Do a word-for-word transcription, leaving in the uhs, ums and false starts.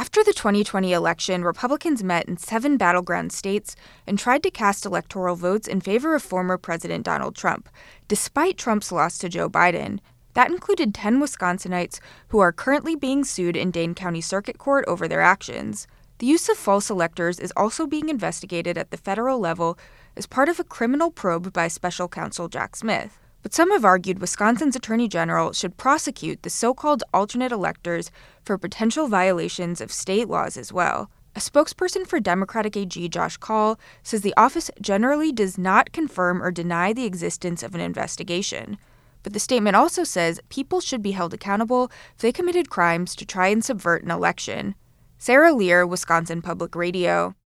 After the twenty twenty election, Republicans met in seven battleground states and tried to cast electoral votes in favor of former President Donald Trump, despite Trump's loss to Joe Biden. That included ten Wisconsinites who are currently being sued in Dane County Circuit Court over their actions. The use of false electors is also being investigated at the federal level as part of a criminal probe by special counsel Jack Smith. But some have argued Wisconsin's attorney general should prosecute the so-called alternate electors for potential violations of state laws as well. A spokesperson for Democratic A G Josh Kaul says the office generally does not confirm or deny the existence of an investigation. But the statement also says people should be held accountable if they committed crimes to try and subvert an election. Sarah Lear, Wisconsin Public Radio.